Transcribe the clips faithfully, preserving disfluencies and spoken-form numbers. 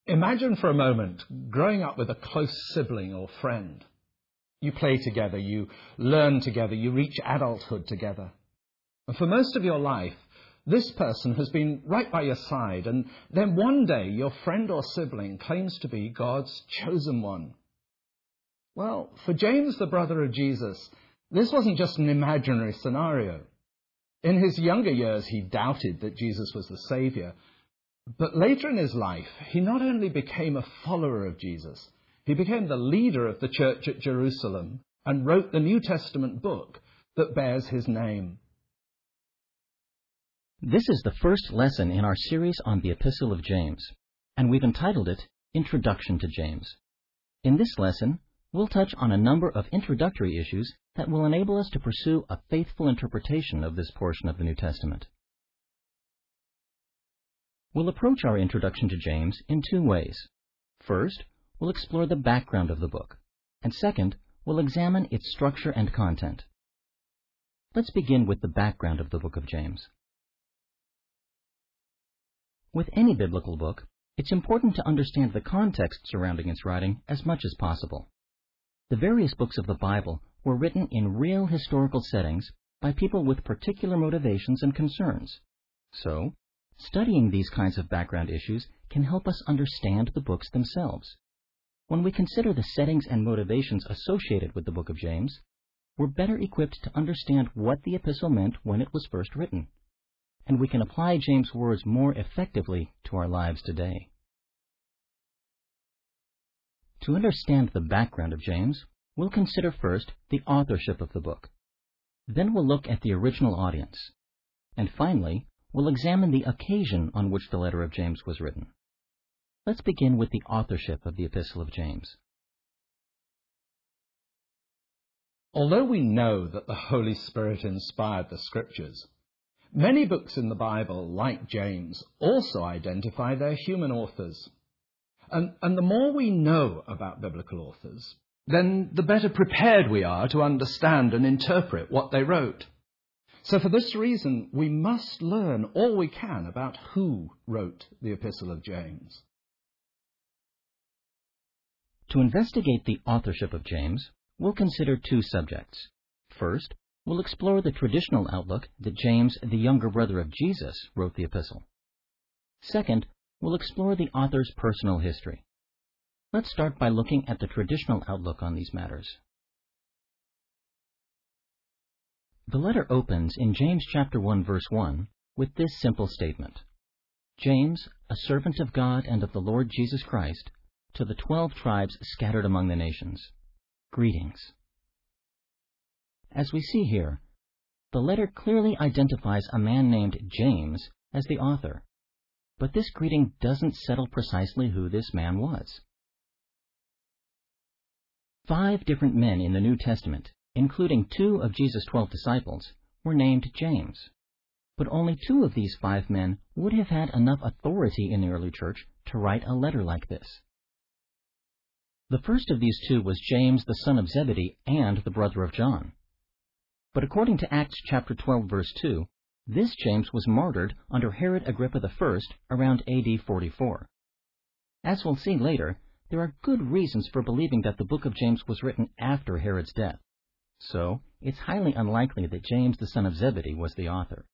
Imagine for a moment growing up with a close sibling or friend. You play together, you learn together, you reach adulthood together. And for most of your life, this person has been right by your side, and then one day your friend or sibling claims to be God's chosen one. Well, for James, the brother of Jesus, this wasn't just an imaginary scenario. In his younger years, he doubted that Jesus was the Savior. But later in his life, he not only became a follower of Jesus, he became the leader of the church at Jerusalem and wrote the New Testament book that bears his name. This is the first lesson in our series on the Epistle of James, and we've entitled it Introduction to James. In this lesson, we'll touch on a number of introductory issues that will enable us to pursue a faithful interpretation of this portion of the New Testament. We'll approach our introduction to James in two ways. First, we'll explore the background of the book, and second, we'll examine its structure and content. Let's begin with the background of the book of James. With any biblical book, it's important to understand the context surrounding its writing as much as possible. The various books of the Bible were written in real historical settings by people with particular motivations and concerns. So, studying these kinds of background issues can help us understand the books themselves. When we consider the settings and motivations associated with the book of James, we're better equipped to understand what the epistle meant when it was first written, and we can apply James' words more effectively to our lives today. To understand the background of James, we'll consider first the authorship of the book. Then we'll look at the original audience. And finally, we'll examine the occasion on which the letter of James was written. Let's begin with the authorship of the Epistle of James. Although we know that the Holy Spirit inspired the Scriptures, many books in the Bible, like James, also identify their human authors. And, and the more we know about biblical authors, then the better prepared we are to understand and interpret what they wrote. So for this reason, we must learn all we can about who wrote the Epistle of James. To investigate the authorship of James, we'll consider two subjects. First, we'll explore the traditional outlook that James, the younger brother of Jesus, wrote the epistle. Second, we'll explore the author's personal history. Let's start by looking at the traditional outlook on these matters. The letter opens in James chapter one, verse one, with this simple statement: James, a servant of God and of the Lord Jesus Christ, to the twelve tribes scattered among the nations. Greetings. As we see here, the letter clearly identifies a man named James as the author, but this greeting doesn't settle precisely who this man was. Five different men in the New Testament, including two of Jesus' twelve disciples, were named James. But only two of these five men would have had enough authority in the early church to write a letter like this. The first of these two was James, the son of Zebedee and the brother of John. But according to Acts chapter twelve, verse two, this James was martyred under Herod Agrippa the First around A D forty-four. As we'll see later, there are good reasons for believing that the book of James was written after Herod's death. So, it's highly unlikely that James, the son of Zebedee, was the author.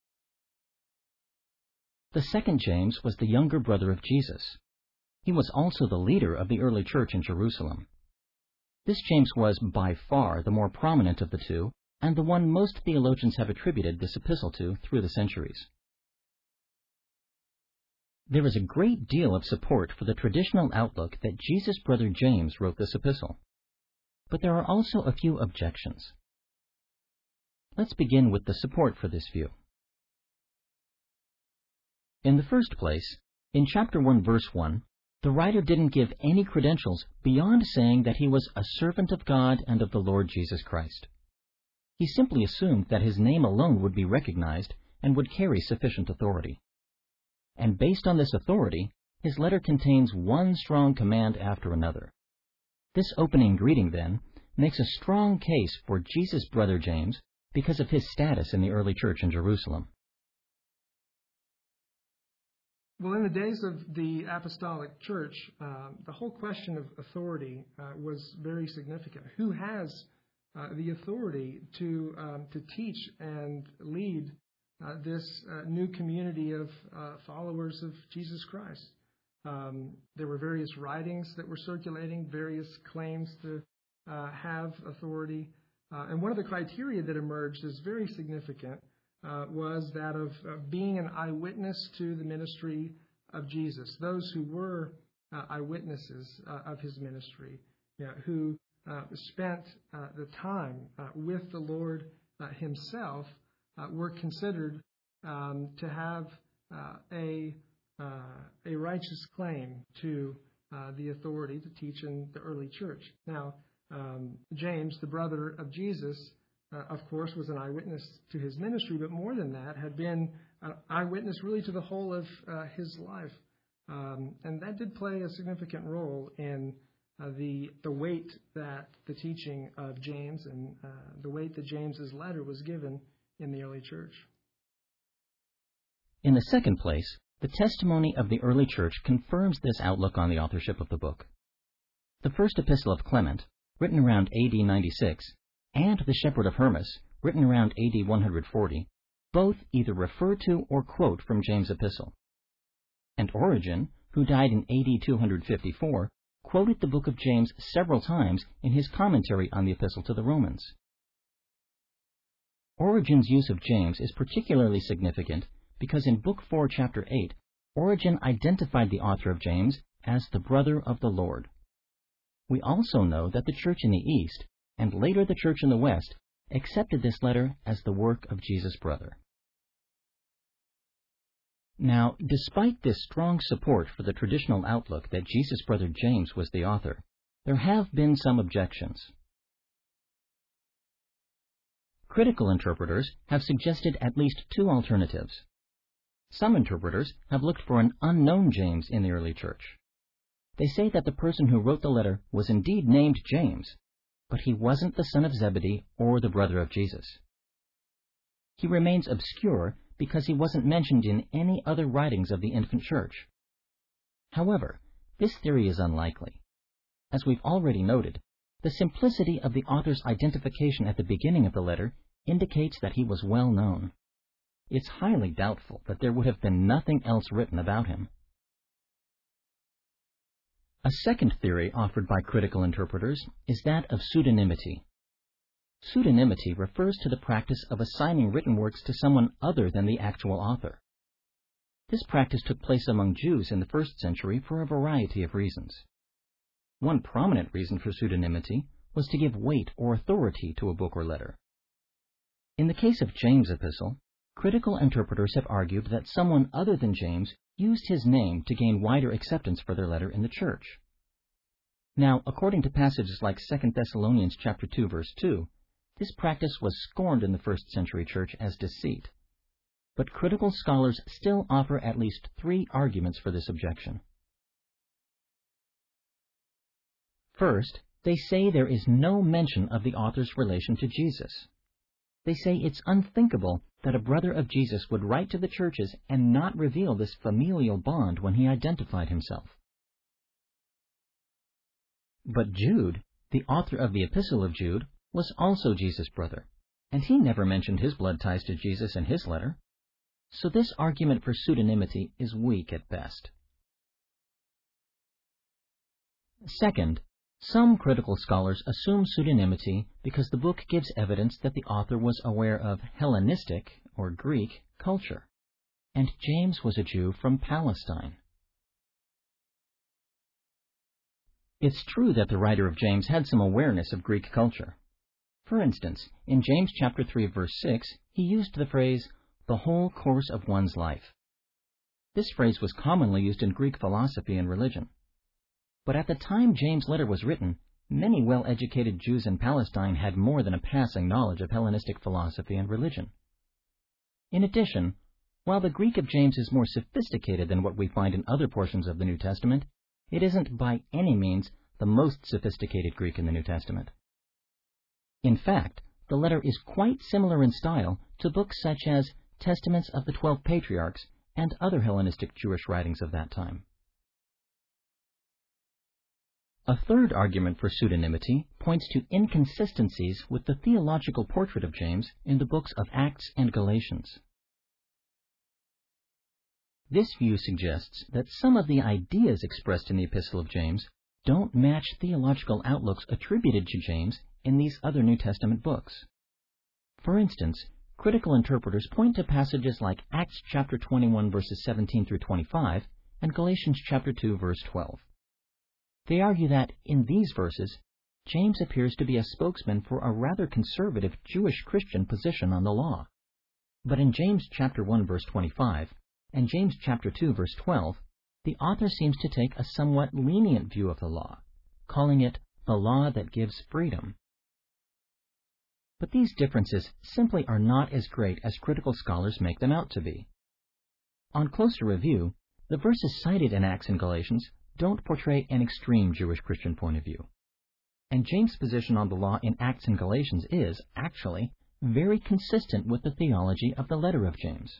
The second James was the younger brother of Jesus. He was also the leader of the early church in Jerusalem. This James was by far the more prominent of the two, and the one most theologians have attributed this epistle to through the centuries. There is a great deal of support for the traditional outlook that Jesus' brother James wrote this epistle. But there are also a few objections. Let's begin with the support for this view. In the first place, in chapter one, verse one, the writer didn't give any credentials beyond saying that he was a servant of God and of the Lord Jesus Christ. He simply assumed that his name alone would be recognized and would carry sufficient authority. And based on this authority, his letter contains one strong command after another. This opening greeting, then, makes a strong case for Jesus' brother James because of his status in the early church in Jerusalem. Well, in the days of the Apostolic Church, uh, the whole question of authority uh, was very significant. Who has uh, the authority to um, to teach and lead uh, this uh, new community of uh, followers of Jesus Christ? Um, there were various writings that were circulating, various claims to uh, have authority. Uh, and one of the criteria that emerged as very significant uh, was that of, of being an eyewitness to the ministry of Jesus. Those who were uh, eyewitnesses uh, of his ministry, you know, who uh, spent uh, the time uh, with the Lord uh, himself, uh, were considered um, to have uh, a uh, a righteous claim to uh, the authority to teach in the early church. Now, um, James, the brother of Jesus, uh, of course, was an eyewitness to his ministry, but more than that, had been an eyewitness really to the whole of uh, his life. Um, and that did play a significant role in uh, the the weight that the teaching of James and uh, the weight that James's letter was given in the early church. In the second place, the testimony of the early church confirms this outlook on the authorship of the book. The first epistle of Clement, written around A D ninety-six, and the Shepherd of Hermas, written around A D one forty, both either refer to or quote from James' epistle. And Origen, who died in A D two fifty-four, quoted the book of James several times in his commentary on the epistle to the Romans. Origen's use of James is particularly significant because in Book four, Chapter eight, Origen identified the author of James as the brother of the Lord. We also know that the church in the East, and later the church in the West, accepted this letter as the work of Jesus' brother. Now, despite this strong support for the traditional outlook that Jesus' brother James was the author, there have been some objections. Critical interpreters have suggested at least two alternatives. Some interpreters have looked for an unknown James in the early church. They say that the person who wrote the letter was indeed named James, but he wasn't the son of Zebedee or the brother of Jesus. He remains obscure because he wasn't mentioned in any other writings of the infant church. However, this theory is unlikely. As we've already noted, the simplicity of the author's identification at the beginning of the letter indicates that he was well known. It's highly doubtful that there would have been nothing else written about him. A second theory offered by critical interpreters is that of pseudonymity. Pseudonymity refers to the practice of assigning written works to someone other than the actual author. This practice took place among Jews in the first century for a variety of reasons. One prominent reason for pseudonymity was to give weight or authority to a book or letter. In the case of James' epistle, critical interpreters have argued that someone other than James used his name to gain wider acceptance for their letter in the church. Now, according to passages like Second Thessalonians chapter two, verse two, this practice was scorned in the first century church as deceit. But critical scholars still offer at least three arguments for this objection. First, they say there is no mention of the author's relation to Jesus. They say it's unthinkable that a brother of Jesus would write to the churches and not reveal this familial bond when he identified himself. But Jude, the author of the Epistle of Jude, was also Jesus' brother, and he never mentioned his blood ties to Jesus in his letter. So this argument for pseudonymity is weak at best. Second, some critical scholars assume pseudonymity because the book gives evidence that the author was aware of Hellenistic, or Greek, culture, and James was a Jew from Palestine. It's true that the writer of James had some awareness of Greek culture. For instance, in James chapter three, verse six, he used the phrase, the whole course of one's life. This phrase was commonly used in Greek philosophy and religion. But at the time James' letter was written, many well-educated Jews in Palestine had more than a passing knowledge of Hellenistic philosophy and religion. In addition, while the Greek of James is more sophisticated than what we find in other portions of the New Testament, it isn't by any means the most sophisticated Greek in the New Testament. In fact, the letter is quite similar in style to books such as Testaments of the Twelve Patriarchs and other Hellenistic Jewish writings of that time. A third argument for pseudonymity points to inconsistencies with the theological portrait of James in the books of Acts and Galatians. This view suggests that some of the ideas expressed in the Epistle of James don't match theological outlooks attributed to James in these other New Testament books. For instance, critical interpreters point to passages like Acts chapter twenty-one verses seventeen through twenty-five and Galatians chapter two verse twelve. They argue that, in these verses, James appears to be a spokesman for a rather conservative Jewish Christian position on the law. But in James chapter one verse twenty-five and James chapter two verse twelve, the author seems to take a somewhat lenient view of the law, calling it the law that gives freedom. But these differences simply are not as great as critical scholars make them out to be. On closer review, the verses cited in Acts and Galatians don't portray an extreme Jewish Christian point of view. And James' position on the law in Acts and Galatians is, actually, very consistent with the theology of the letter of James.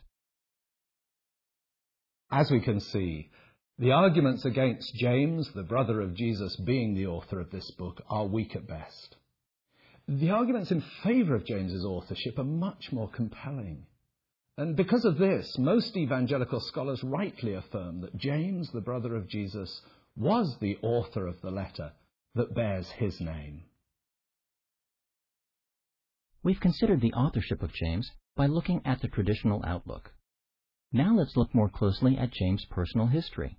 As we can see, the arguments against James, the brother of Jesus, being the author of this book are weak at best. The arguments in favour of James's authorship are much more compelling. And because of this, most evangelical scholars rightly affirm that James, the brother of Jesus, was the author of the letter that bears his name. We've considered the authorship of James by looking at the traditional outlook. Now let's look more closely at James' personal history.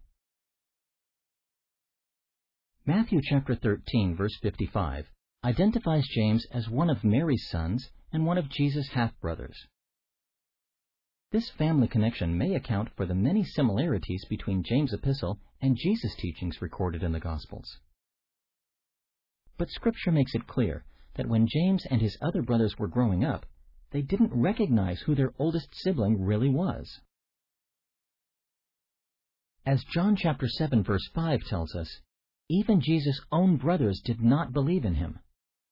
Matthew chapter thirteen, verse fifty-five, identifies James as one of Mary's sons and one of Jesus' half-brothers. This family connection may account for the many similarities between James' epistle and Jesus' teachings recorded in the Gospels. But Scripture makes it clear that when James and his other brothers were growing up, they didn't recognize who their oldest sibling really was. As John chapter seven, verse five tells us, even Jesus' own brothers did not believe in him.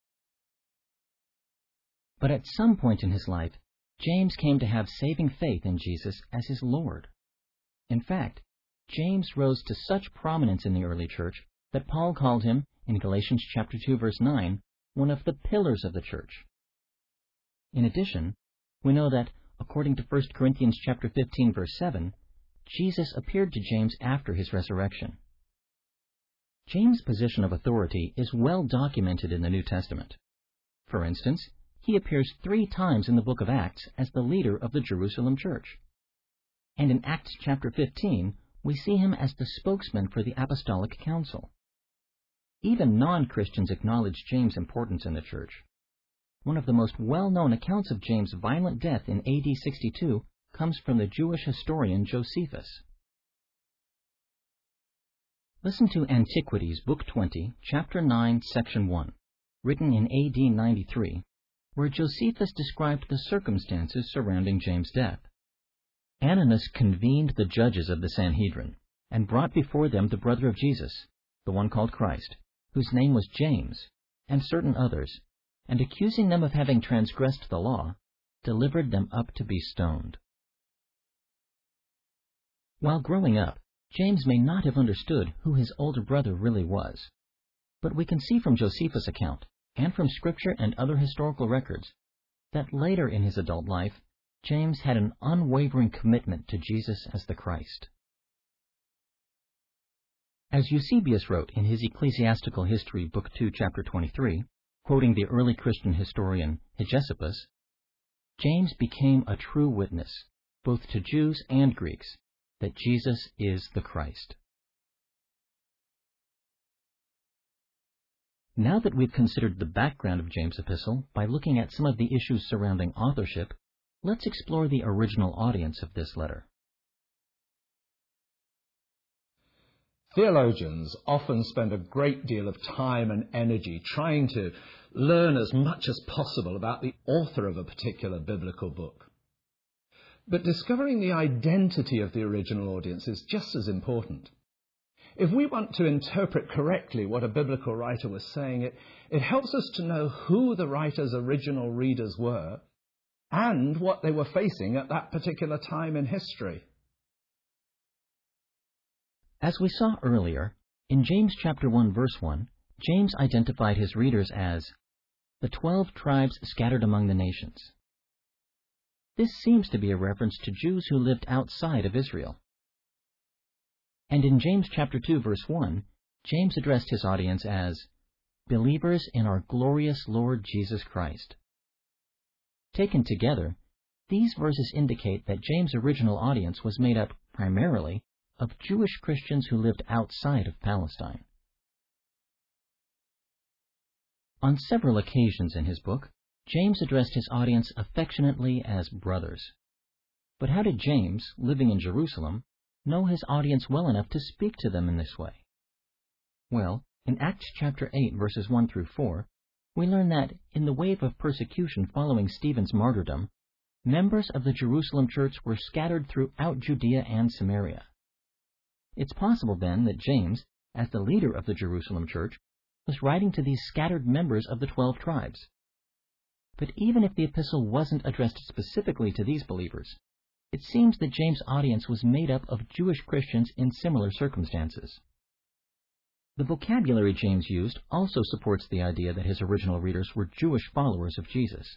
But at some point in his life, James came to have saving faith in Jesus as his Lord. In fact, James rose to such prominence in the early church that Paul called him, in Galatians chapter two, verse nine, one of the pillars of the church. In addition, we know that, according to First Corinthians chapter fifteen, verse seven, Jesus appeared to James after his resurrection. James' position of authority is well documented in the New Testament. For instance, he appears three times in the book of Acts as the leader of the Jerusalem church. And in Acts chapter fifteen, we see him as the spokesman for the Apostolic Council. Even non-Christians acknowledge James' importance in the church. One of the most well-known accounts of James' violent death in A D sixty-two comes from the Jewish historian Josephus. Listen to Antiquities, Book twenty, Chapter nine, Section one, written in A D ninety-three, where Josephus described the circumstances surrounding James' death. Ananus convened the judges of the Sanhedrin, and brought before them the brother of Jesus, the one called Christ, whose name was James, and certain others, and accusing them of having transgressed the law, delivered them up to be stoned. While growing up, James may not have understood who his older brother really was. But we can see from Josephus' account, and from Scripture and other historical records, that later in his adult life, James had an unwavering commitment to Jesus as the Christ. As Eusebius wrote in his Ecclesiastical History, Book two, Chapter twenty-three, quoting the early Christian historian Hegesippus, James became a true witness, both to Jews and Greeks, that Jesus is the Christ. Now that we've considered the background of James' epistle by looking at some of the issues surrounding authorship, let's explore the original audience of this letter. Theologians often spend a great deal of time and energy trying to learn as much as possible about the author of a particular biblical book. But discovering the identity of the original audience is just as important. If we want to interpret correctly what a biblical writer was saying, it, it helps us to know who the writer's original readers were and what they were facing at that particular time in history. As we saw earlier, in James chapter one, verse one, James identified his readers as the twelve tribes scattered among the nations. This seems to be a reference to Jews who lived outside of Israel. And in James chapter two, verse one, James addressed his audience as believers in our glorious Lord Jesus Christ. Taken together, these verses indicate that James' original audience was made up primarily of Jewish Christians who lived outside of Palestine. On several occasions in his book, James addressed his audience affectionately as brothers. But how did James, living in Jerusalem, know his audience well enough to speak to them in this way? Well, in Acts chapter eight, verses one through four, we learn that in the wave of persecution following Stephen's martyrdom, members of the Jerusalem church were scattered throughout Judea and Samaria. It's possible then that James, as the leader of the Jerusalem church, was writing to these scattered members of the twelve tribes. But even if the epistle wasn't addressed specifically to these believers, it seems that James' audience was made up of Jewish Christians in similar circumstances. The vocabulary James used also supports the idea that his original readers were Jewish followers of Jesus.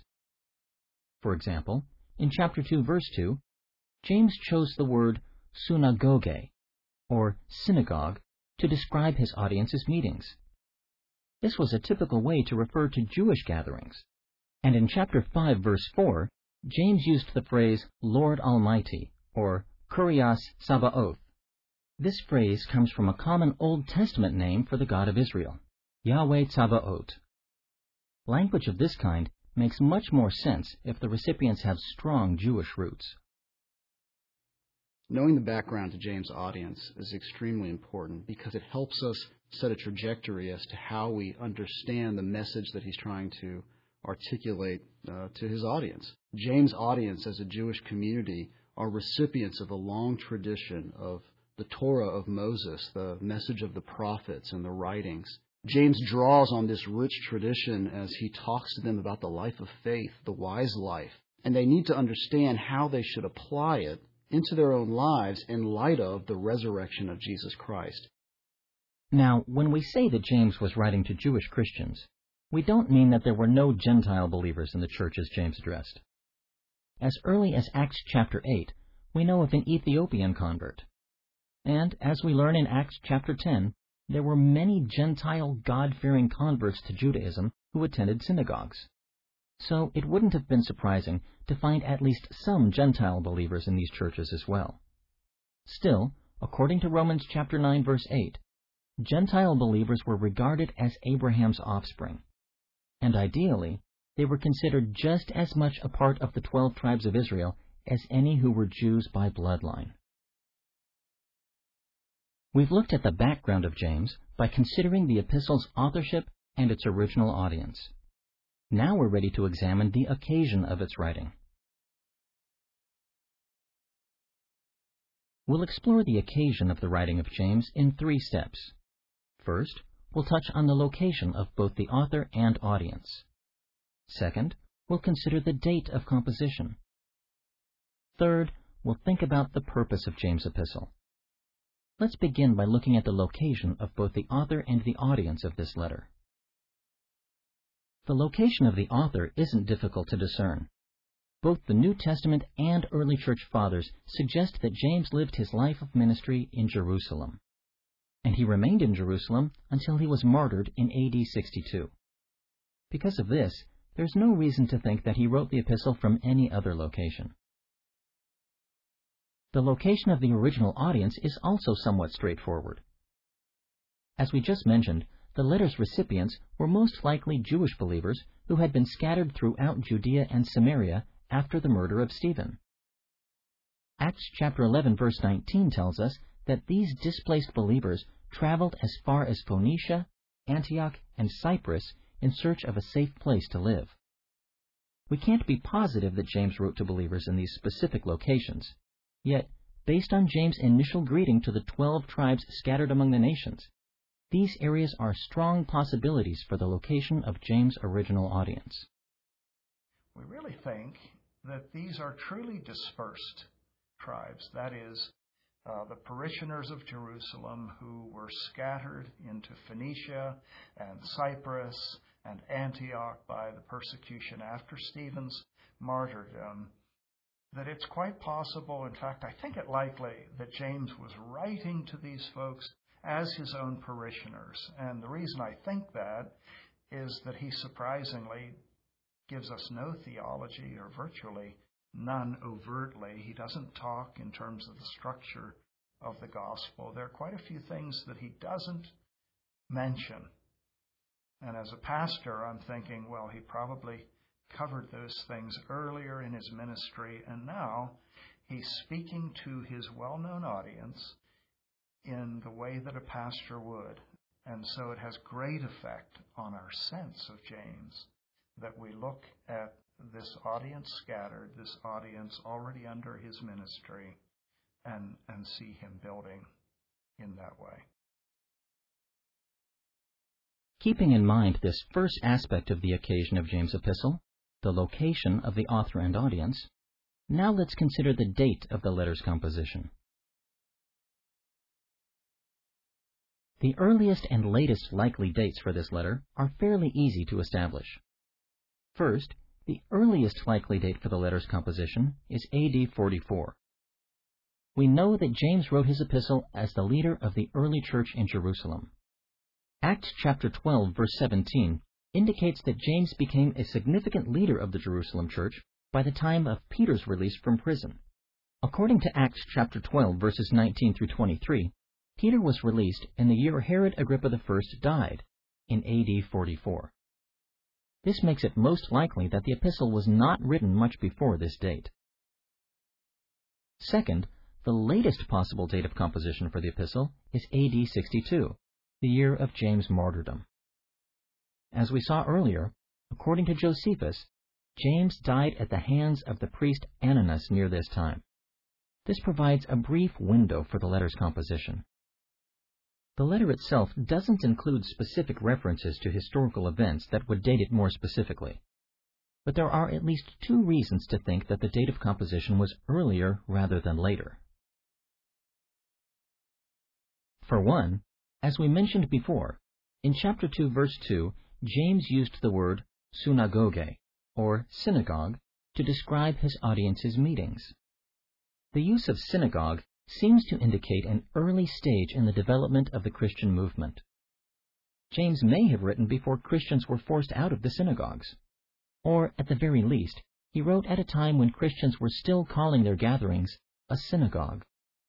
For example, in chapter two, verse two, James chose the word synagoge, or synagogue, to describe his audience's meetings. This was a typical way to refer to Jewish gatherings. And in chapter five, verse four, James used the phrase Lord Almighty, or Kurios Sabaoth. This phrase comes from a common Old Testament name for the God of Israel, Yahweh Tsabaoth. Language of this kind makes much more sense if the recipients have strong Jewish roots. Knowing the background to James' audience is extremely important because it helps us set a trajectory as to how we understand the message that he's trying to articulate uh, to his audience. James' audience as a Jewish community are recipients of a long tradition of the Torah of Moses, the message of the prophets and the writings. James draws on this rich tradition as he talks to them about the life of faith, the wise life, and they need to understand how they should apply it into their own lives in light of the resurrection of Jesus Christ. Now, when we say that James was writing to Jewish Christians, we don't mean that there were no Gentile believers in the churches James addressed. As early as Acts chapter eight, we know of an Ethiopian convert. And, as we learn in Acts chapter ten, there were many Gentile God-fearing converts to Judaism who attended synagogues. So it wouldn't have been surprising to find at least some Gentile believers in these churches as well. Still, according to Romans chapter nine, verse eight, Gentile believers were regarded as Abraham's offspring, and ideally, they were considered just as much a part of the twelve tribes of Israel as any who were Jews by bloodline. We've looked at the background of James by considering the epistle's authorship and its original audience. Now we're ready to examine the occasion of its writing. We'll explore the occasion of the writing of James in three steps. First, we'll touch on the location of both the author and audience. Second, we'll consider the date of composition. Third, we'll think about the purpose of James' epistle. Let's begin by looking at the location of both the author and the audience of this letter. The location of the author isn't difficult to discern. Both the New Testament and early church fathers suggest that James lived his life of ministry in Jerusalem, and he remained in Jerusalem until he was martyred in A D sixty-two. Because of this, there's no reason to think that he wrote the epistle from any other location. The location of the original audience is also somewhat straightforward. As we just mentioned, the letter's recipients were most likely Jewish believers who had been scattered throughout Judea and Samaria after the murder of Stephen. Acts chapter eleven, verse nineteen tells us that these displaced believers traveled as far as Phoenicia, Antioch, and Cyprus in search of a safe place to live. We can't be positive that James wrote to believers in these specific locations. Yet, based on James' initial greeting to the twelve tribes scattered among the nations, these areas are strong possibilities for the location of James' original audience. We really think that these are truly dispersed tribes. That is, uh, the parishioners of Jerusalem who were scattered into Phoenicia and Cyprus and Antioch by the persecution after Stephen's martyrdom, that it's quite possible, in fact, I think it likely, that James was writing to these folks as his own parishioners. And the reason I think that is that he surprisingly gives us no theology, or virtually none overtly. He doesn't talk in terms of the structure of the gospel. There are quite a few things that he doesn't mention. And as a pastor, I'm thinking, well, he probably covered those things earlier in his ministry, and now he's speaking to his well-known audience in the way that a pastor would. And so it has great effect on our sense of James that we look at this audience scattered, this audience already under his ministry, and, and see him building in that way. Keeping in mind this first aspect of the occasion of James' epistle, the location of the author and audience, now let's consider the date of the letter's composition. The earliest and latest likely dates for this letter are fairly easy to establish. First, the earliest likely date for the letter's composition is A D forty-four. We know that James wrote his epistle as the leader of the early church in Jerusalem. Acts chapter twelve, verse seventeen, indicates that James became a significant leader of the Jerusalem church by the time of Peter's release from prison. According to Acts chapter twelve, verses nineteen through twenty-three, Peter was released in the year Herod Agrippa the First died, in A D forty-four. This makes it most likely that the epistle was not written much before this date. Second, the latest possible date of composition for the epistle is A D sixty-two, the year of James' martyrdom. As we saw earlier, according to Josephus, James died at the hands of the priest Ananus near this time. This provides a brief window for the letter's composition. The letter itself doesn't include specific references to historical events that would date it more specifically, but there are at least two reasons to think that the date of composition was earlier rather than later. For one, as we mentioned before, in chapter two, verse two, James used the word synagogue, or synagogue, to describe his audience's meetings. The use of synagogue seems to indicate an early stage in the development of the Christian movement. James may have written before Christians were forced out of the synagogues, or, at the very least, he wrote at a time when Christians were still calling their gatherings a synagogue.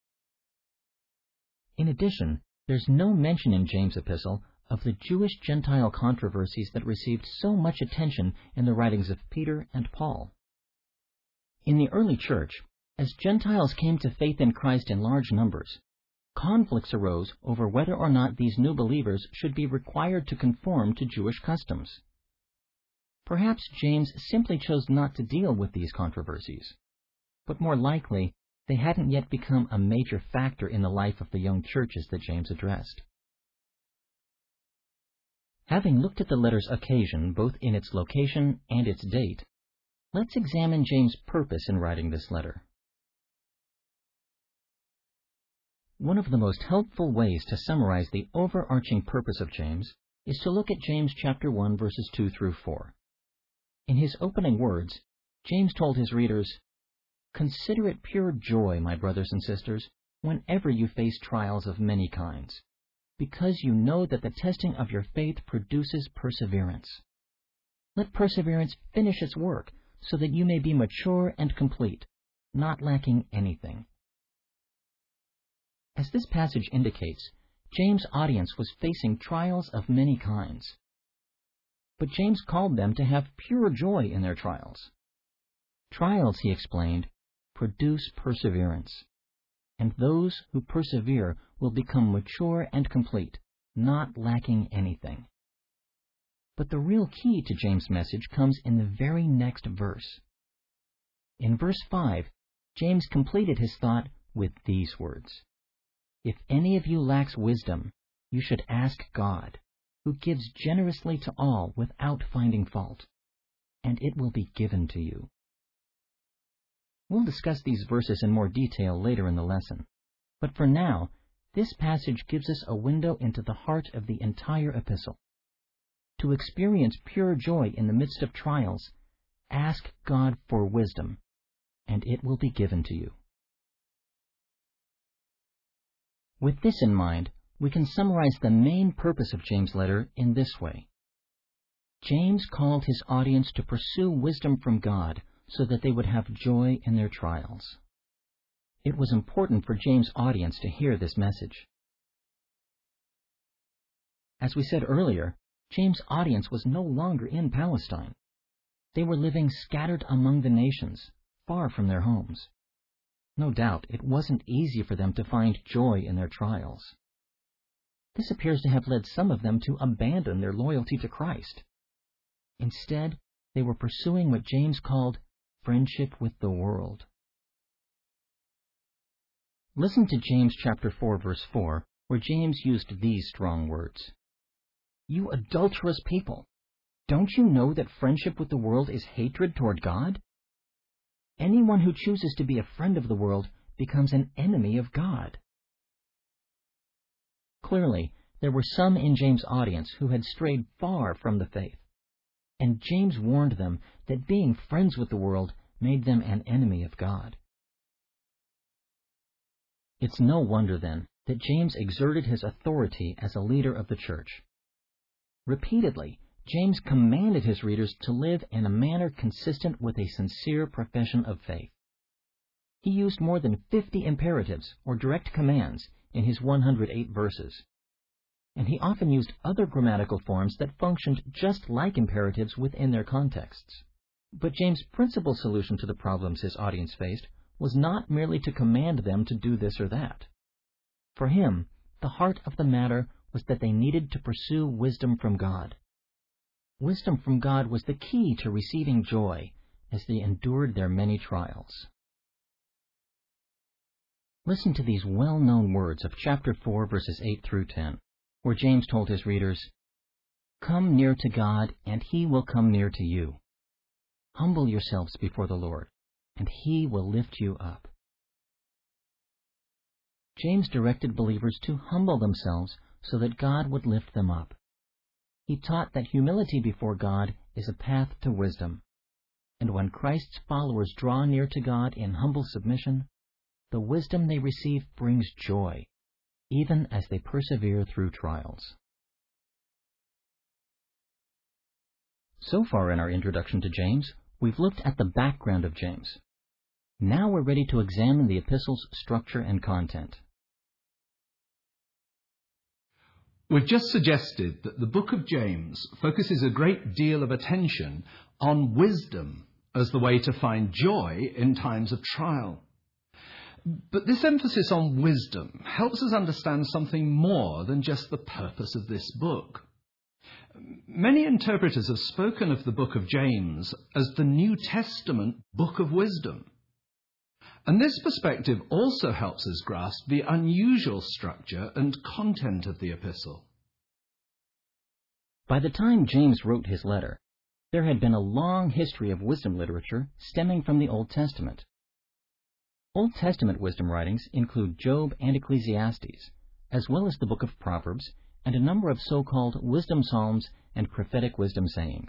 In addition, there's no mention in James' epistle of the Jewish-Gentile controversies that received so much attention in the writings of Peter and Paul. In the early church, as Gentiles came to faith in Christ in large numbers, conflicts arose over whether or not these new believers should be required to conform to Jewish customs. Perhaps James simply chose not to deal with these controversies, but more likely, they hadn't yet become a major factor in the life of the young churches that James addressed. Having looked at the letter's occasion, both in its location and its date, let's examine James' purpose in writing this letter. One of the most helpful ways to summarize the overarching purpose of James is to look at James chapter one, verses two through four. In his opening words, James told his readers, "Consider it pure joy, my brothers and sisters, whenever you face trials of many kinds, because you know that the testing of your faith produces perseverance. Let perseverance finish its work, so that you may be mature and complete, not lacking anything." As this passage indicates, James' audience was facing trials of many kinds. But James called them to have pure joy in their trials. Trials, he explained, produce perseverance, and those who persevere will become mature and complete, not lacking anything. But the real key to James' message comes in the very next verse. In verse five, James completed his thought with these words, "If any of you lacks wisdom, you should ask God, who gives generously to all without finding fault, and it will be given to you." We'll discuss these verses in more detail later in the lesson, But for now, this passage gives us a window into the heart of the entire epistle. To experience pure joy in the midst of trials, ask God for wisdom, and it will be given to you. With this in mind, we can summarize the main purpose of James' letter in this way. James called his audience to pursue wisdom from God so that they would have joy in their trials. It was important for James' audience to hear this message. As we said earlier, James' audience was no longer in Palestine. They were living scattered among the nations, far from their homes. No doubt it wasn't easy for them to find joy in their trials. This appears to have led some of them to abandon their loyalty to Christ. Instead, they were pursuing what James called friendship with the world. Listen to James chapter four, verse four, where James used these strong words. You adulterous people, don't you know that friendship with the world is hatred toward God? Anyone who chooses to be a friend of the world becomes an enemy of God. Clearly, there were some in James' audience who had strayed far from the faith, and James warned them that being friends with the world made them an enemy of God. It's no wonder, then, that James exerted his authority as a leader of the church. Repeatedly, James commanded his readers to live in a manner consistent with a sincere profession of faith. He used more than fifty imperatives or direct commands in his one hundred eight verses, and he often used other grammatical forms that functioned just like imperatives within their contexts. But James' principal solution to the problems his audience faced was not merely to command them to do this or that. For him, the heart of the matter was that they needed to pursue wisdom from God. Wisdom from God was the key to receiving joy as they endured their many trials. Listen to these well-known words of chapter four, verses eight through ten, where James told his readers, Come near to God, and He will come near to you. Humble yourselves before the Lord, and He will lift you up. James directed believers to humble themselves so that God would lift them up. He taught that humility before God is a path to wisdom, and when Christ's followers draw near to God in humble submission, the wisdom they receive brings joy, even as they persevere through trials. So far in our introduction to James, we've looked at the background of James. Now we're ready to examine the epistle's structure and content. We've just suggested that the book of James focuses a great deal of attention on wisdom as the way to find joy in times of trial. But this emphasis on wisdom helps us understand something more than just the purpose of this book. Many interpreters have spoken of the book of James as the New Testament book of wisdom. And this perspective also helps us grasp the unusual structure and content of the epistle. By the time James wrote his letter, there had been a long history of wisdom literature stemming from the Old Testament. Old Testament wisdom writings include Job and Ecclesiastes, as well as the book of Proverbs and a number of so-called wisdom psalms and prophetic wisdom sayings.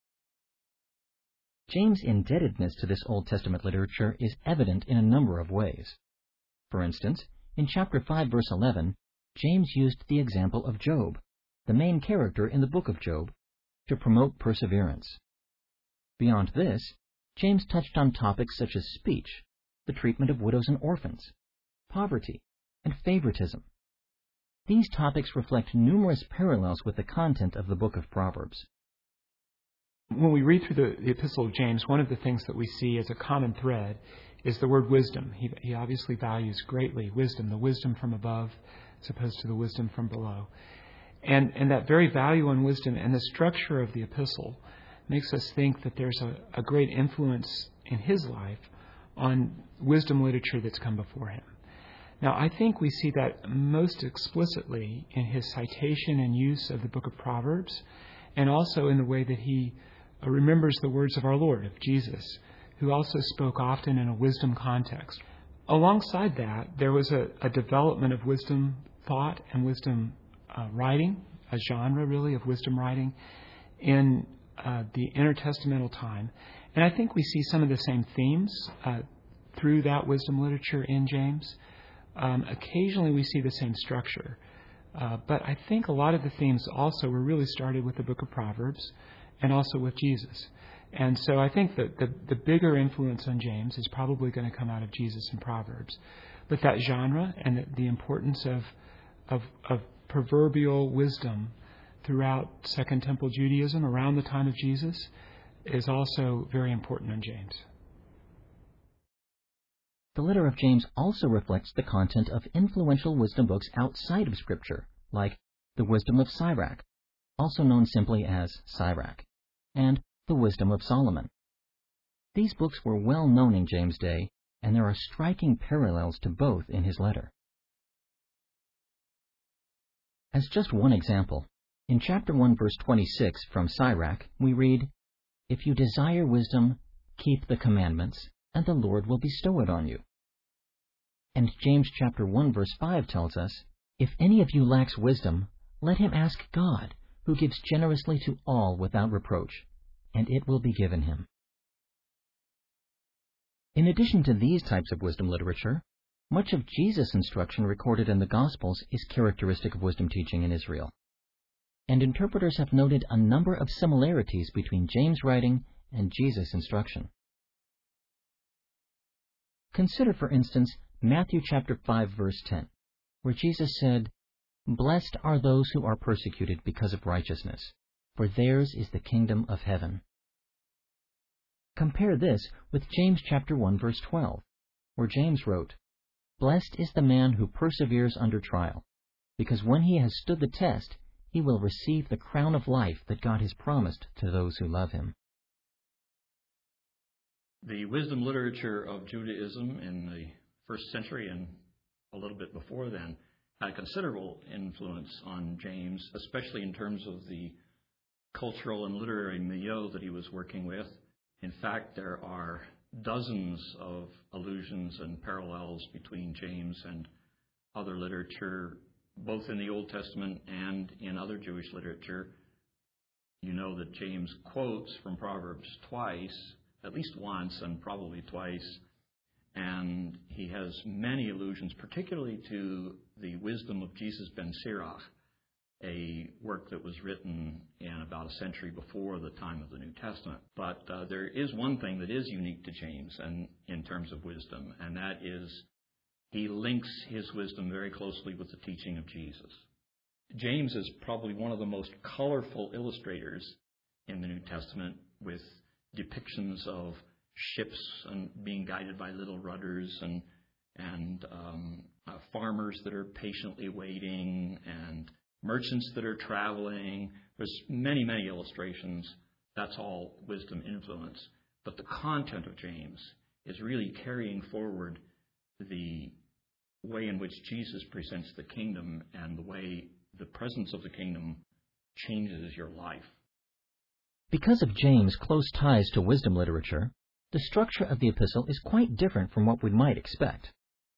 James' indebtedness to this Old Testament literature is evident in a number of ways. For instance, in chapter five, verse eleven, James used the example of Job, the main character in the book of Job, to promote perseverance. Beyond this, James touched on topics such as speech, the treatment of widows and orphans, poverty, and favoritism. These topics reflect numerous parallels with the content of the book of Proverbs. When we read through the, the Epistle of James, one of the things that we see as a common thread is the word wisdom. He, he obviously values greatly wisdom, the wisdom from above as opposed to the wisdom from below. And, and that very value on wisdom and the structure of the epistle makes us think that there's a, a great influence in his life on wisdom literature that's come before him. Now, I think we see that most explicitly in his citation and use of the book of Proverbs, and also in the way that he remembers the words of our Lord, of Jesus, who also spoke often in a wisdom context. alongside that, there was a, a development of wisdom thought and wisdom uh, writing, a genre really of wisdom writing in uh, the intertestamental time. And I think we see some of the same themes uh, through that wisdom literature in James. Um, occasionally we see the same structure. Uh, but I think a lot of the themes also were really started with the book of Proverbs and also with Jesus. And so I think that the, the bigger influence on James is probably going to come out of Jesus and Proverbs. But that genre and the, the importance of, of, of proverbial wisdom throughout Second Temple Judaism around the time of Jesus is also very important on James. The letter of James also reflects the content of influential wisdom books outside of Scripture, like the Wisdom of Sirach, also known simply as Sirach, and the Wisdom of Solomon. These books were well known in James' day, and there are striking parallels to both in his letter. As just one example, in chapter one, verse twenty-six from Sirach, we read, "If you desire wisdom, keep the commandments, and the Lord will bestow it on you." And James chapter one, verse five tells us, "If any of you lacks wisdom, let him ask God, who gives generously to all without reproach, and it will be given him." In addition to these types of wisdom literature, much of Jesus' instruction recorded in the Gospels is characteristic of wisdom teaching in Israel. And interpreters have noted a number of similarities between James' writing and Jesus' instruction. Consider, for instance, Matthew chapter five, verse ten, where Jesus said, "Blessed are those who are persecuted because of righteousness, for theirs is the kingdom of heaven." Compare this with James chapter one, verse twelve, where James wrote, "Blessed is the man who perseveres under trial, because when he has stood the test, he will receive the crown of life that God has promised to those who love him." The wisdom literature of Judaism in the first century and a little bit before then had considerable influence on James, especially in terms of the cultural and literary milieu that he was working with. In fact, there are dozens of allusions and parallels between James and other literature, both in the Old Testament and in other Jewish literature. You know that James quotes from Proverbs twice, at least once and probably twice, and he has many allusions, particularly to the wisdom of Jesus ben Sirach, a work that was written in about a century before the time of the New Testament. But uh, there is one thing that is unique to James and in terms of wisdom, and that is he links his wisdom very closely with the teaching of Jesus. James is probably one of the most colorful illustrators in the New Testament, with depictions of ships and being guided by little rudders, and and um, uh, farmers that are patiently waiting, and merchants that are traveling. There's many, many illustrations. That's all wisdom influence. But the content of James is really carrying forward the way in which Jesus presents the kingdom and the way the presence of the kingdom changes your life. Because of James' close ties to wisdom literature, the structure of the epistle is quite different from what we might expect.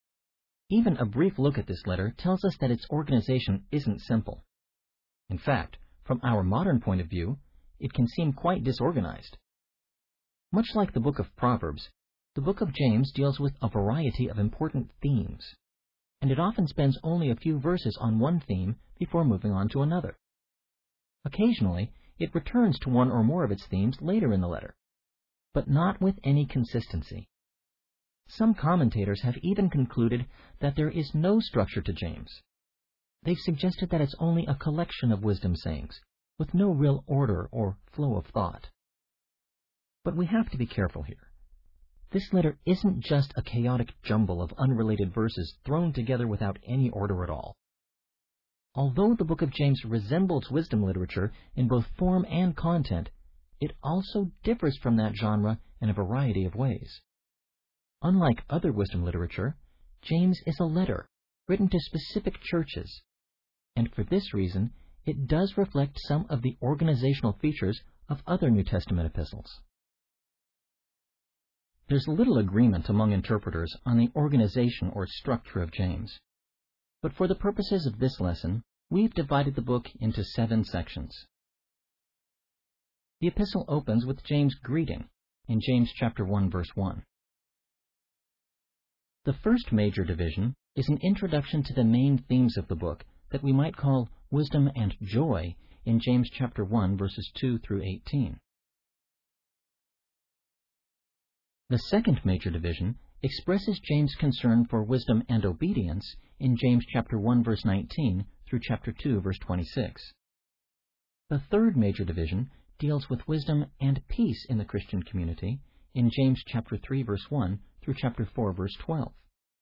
Even a brief look at this letter tells us that its organization isn't simple. In fact, from our modern point of view, it can seem quite disorganized. Much like the book of Proverbs, the book of James deals with a variety of important themes, and it often spends only a few verses on one theme before moving on to another. Occasionally, it returns to one or more of its themes later in the letter, but not with any consistency. Some commentators have even concluded that there is no structure to James. They've suggested that it's only a collection of wisdom sayings, with no real order or flow of thought. But we have to be careful here. This letter isn't just a chaotic jumble of unrelated verses thrown together without any order at all. Although the book of James resembles wisdom literature in both form and content, it also differs from that genre in a variety of ways. Unlike other wisdom literature, James is a letter written to specific churches, and for this reason, it does reflect some of the organizational features of other New Testament epistles. There's little agreement among interpreters on the organization or structure of James. But for the purposes of this lesson, we've divided the book into seven sections. The epistle opens with James' greeting in James chapter one, verse one. The first major division is an introduction to the main themes of the book that we might call wisdom and joy in James chapter one, verses two through eighteen. The second major division expresses James' concern for wisdom and obedience in James chapter one, verse nineteen through chapter two, verse twenty-six. The third major division deals with wisdom and peace in the Christian community in James chapter three, verse one through chapter four, verse twelve.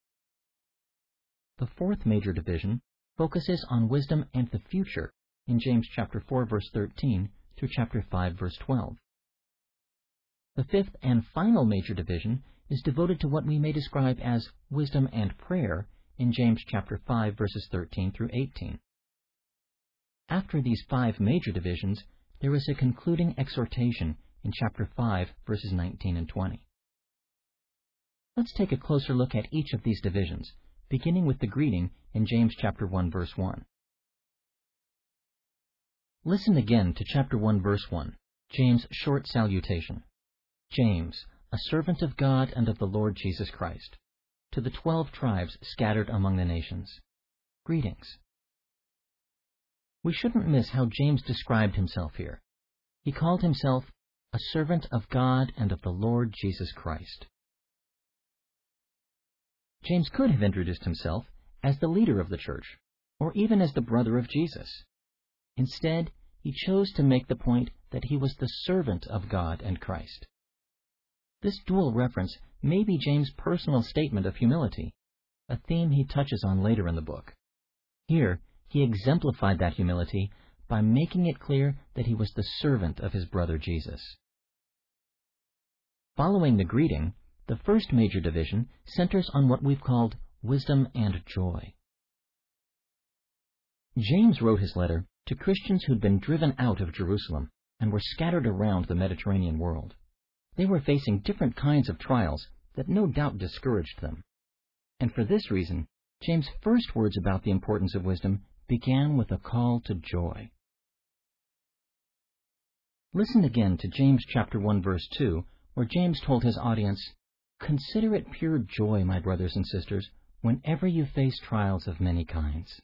The fourth major division focuses on wisdom and the future in James chapter four, verse thirteen through chapter five, verse twelve. The fifth and final major division is devoted to what we may describe as wisdom and prayer in James chapter five, verses thirteen through eighteen. After these five major divisions, there is a concluding exhortation in chapter five, verses nineteen and twenty. Let's take a closer look at each of these divisions, beginning with the greeting in James chapter one, verse one. Listen again to chapter one, verse one, James' short salutation. James, a servant of God and of the Lord Jesus Christ, to the twelve tribes scattered among the nations. Greetings. We shouldn't miss how James described himself here. He called himself a servant of God and of the Lord Jesus Christ. James could have introduced himself as the leader of the church, or even as the brother of Jesus. Instead, he chose to make the point that he was the servant of God and Christ. This dual reference may be James' personal statement of humility, a theme he touches on later in the book. Here, he exemplified that humility by making it clear that he was the servant of his brother Jesus. Following the greeting, the first major division centers on what we've called wisdom and joy. James wrote his letter to Christians who'd been driven out of Jerusalem and were scattered around the Mediterranean world. They were facing different kinds of trials that no doubt discouraged them. And for this reason, James' first words about the importance of wisdom began with a call to joy. Listen again to James chapter one, verse two, where James told his audience, "Consider it pure joy, my brothers and sisters, whenever you face trials of many kinds."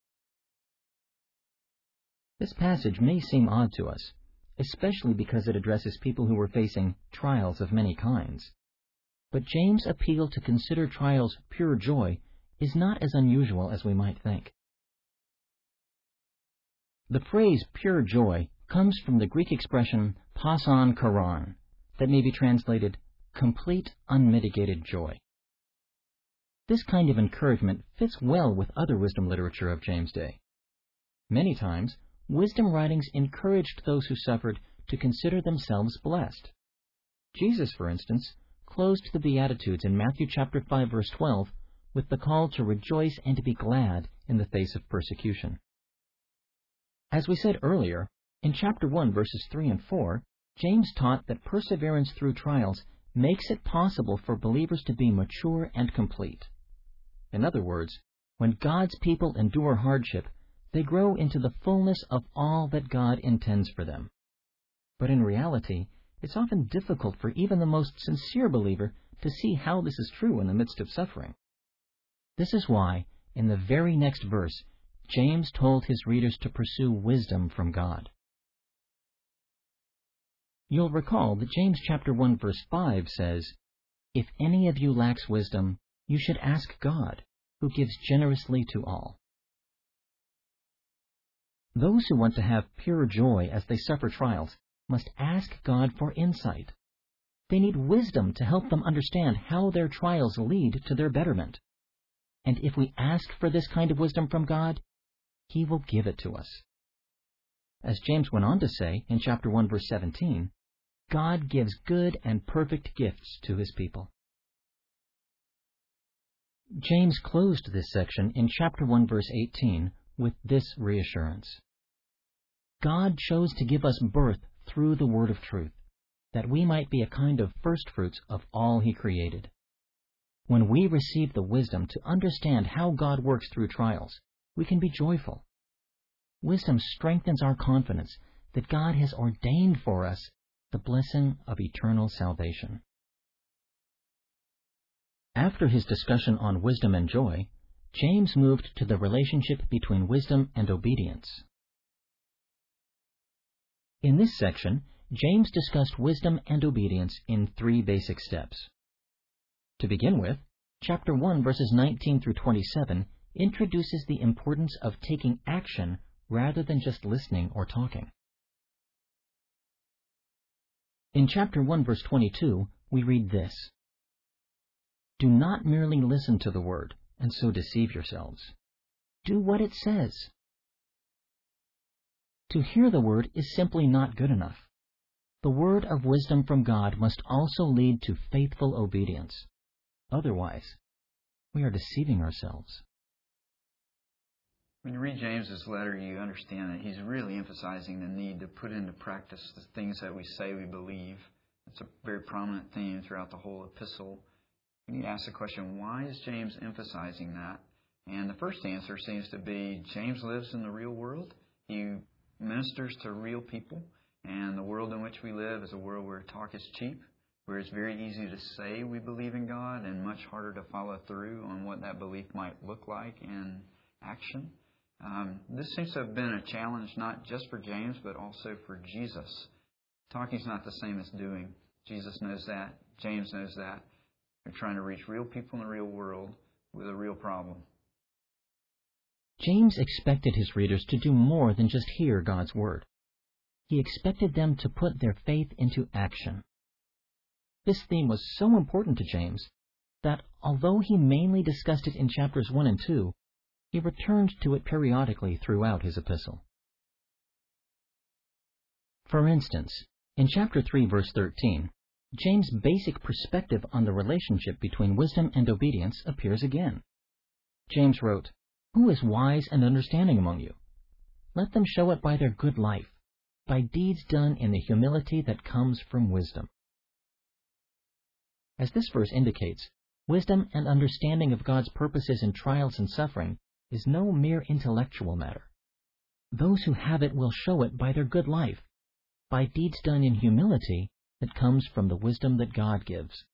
This passage may seem odd to us, especially because it addresses people who were facing trials of many kinds. But James' appeal to consider trials pure joy is not as unusual as we might think. The phrase pure joy comes from the Greek expression pason choron, that may be translated complete, unmitigated joy. This kind of encouragement fits well with other wisdom literature of James' day. Many times, wisdom writings encouraged those who suffered to consider themselves blessed. Jesus, for instance, closed the Beatitudes in Matthew chapter five, verse twelve, with the call to rejoice and to be glad in the face of persecution. As we said earlier, in chapter one, verses three and four, James taught that perseverance through trials makes it possible for believers to be mature and complete. In other words, when God's people endure hardship, they grow into the fullness of all that God intends for them. But in reality, it's often difficult for even the most sincere believer to see how this is true in the midst of suffering. This is why, in the very next verse, James told his readers to pursue wisdom from God. You'll recall that James chapter one, verse five says, "If any of you lacks wisdom, you should ask God, who gives generously to all." Those who want to have pure joy as they suffer trials must ask God for insight. They need wisdom to help them understand how their trials lead to their betterment. And if we ask for this kind of wisdom from God, He will give it to us. As James went on to say in chapter one, verse seventeen, God gives good and perfect gifts to His people. James closed this section in chapter one, verse eighteen, with this reassurance. God chose to give us birth through the word of truth, that we might be a kind of firstfruits of all He created. When we receive the wisdom to understand how God works through trials, we can be joyful. Wisdom strengthens our confidence that God has ordained for us the blessing of eternal salvation. After his discussion on wisdom and joy, James moved to the relationship between wisdom and obedience. In this section, James discussed wisdom and obedience in three basic steps. To begin with, chapter one, verses nineteen through twenty-seven, introduces the importance of taking action rather than just listening or talking. In chapter one, verse twenty-two, we read this: "Do not merely listen to the word, and so deceive yourselves. Do what it says." To hear the word is simply not good enough. The word of wisdom from God must also lead to faithful obedience. Otherwise, we are deceiving ourselves. When you read James's letter, you understand that he's really emphasizing the need to put into practice the things that we say we believe. It's a very prominent theme throughout the whole epistle. We need to ask the question, why is James emphasizing that? And the first answer seems to be James lives in the real world. He ministers to real people. And the world in which we live is a world where talk is cheap, where it's very easy to say we believe in God and much harder to follow through on what that belief might look like in action. Um, this seems to have been a challenge not just for James, but also for Jesus. Talking is not the same as doing. Jesus knows that. James knows that. They're trying to reach real people in the real world with a real problem. James expected his readers to do more than just hear God's word. He expected them to put their faith into action. This theme was so important to James that, although he mainly discussed it in chapters one and two, he returned to it periodically throughout his epistle. For instance, in chapter three, verse thirteen, James' basic perspective on the relationship between wisdom and obedience appears again. James wrote, "Who is wise and understanding among you? Let them show it by their good life, by deeds done in the humility that comes from wisdom." As this verse indicates, wisdom and understanding of God's purposes in trials and suffering is no mere intellectual matter. Those who have it will show it by their good life, by deeds done in humility that comes from the wisdom that God gives.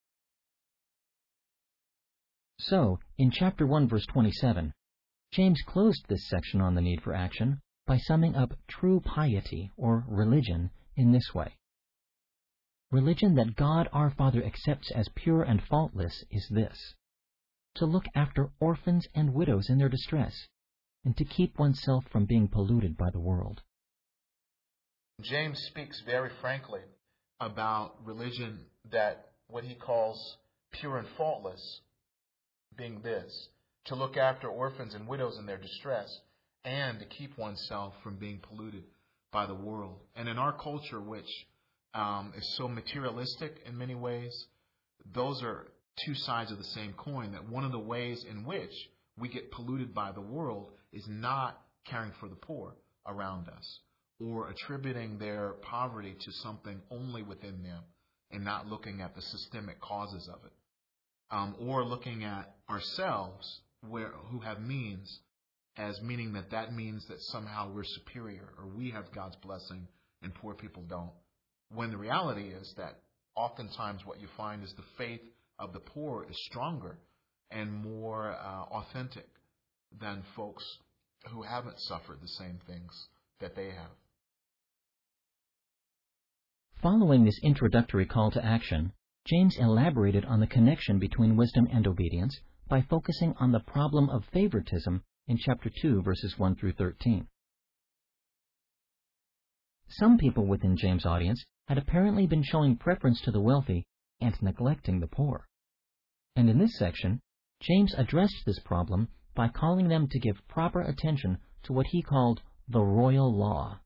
So, in chapter one, verse twenty-seven, James closed this section on the need for action by summing up true piety, or religion, in this way. Religion that God our Father accepts as pure and faultless is this: to look after orphans and widows in their distress, and to keep oneself from being polluted by the world. James speaks very frankly about religion that what he calls pure and faultless, being this: to look after orphans and widows in their distress, and to keep oneself from being polluted by the world. And in our culture, which um, is so materialistic in many ways, those are two sides of the same coin. That one of the ways in which we get polluted by the world is not caring for the poor around us, or attributing their poverty to something only within them and not looking at the systemic causes of it, um, or looking at ourselves where who have means as meaning that that means that somehow we're superior or we have God's blessing and poor people don't. When the reality is that oftentimes what you find is the faith of the poor is stronger and more uh, authentic than folks who haven't suffered the same things that they have. Following this introductory call to action, James elaborated on the connection between wisdom and obedience by focusing on the problem of favoritism in chapter two, verses one through thirteen. Some people within James' audience had apparently been showing preference to the wealthy and neglecting the poor. And in this section, James addressed this problem by calling them to give proper attention to what he called the royal law.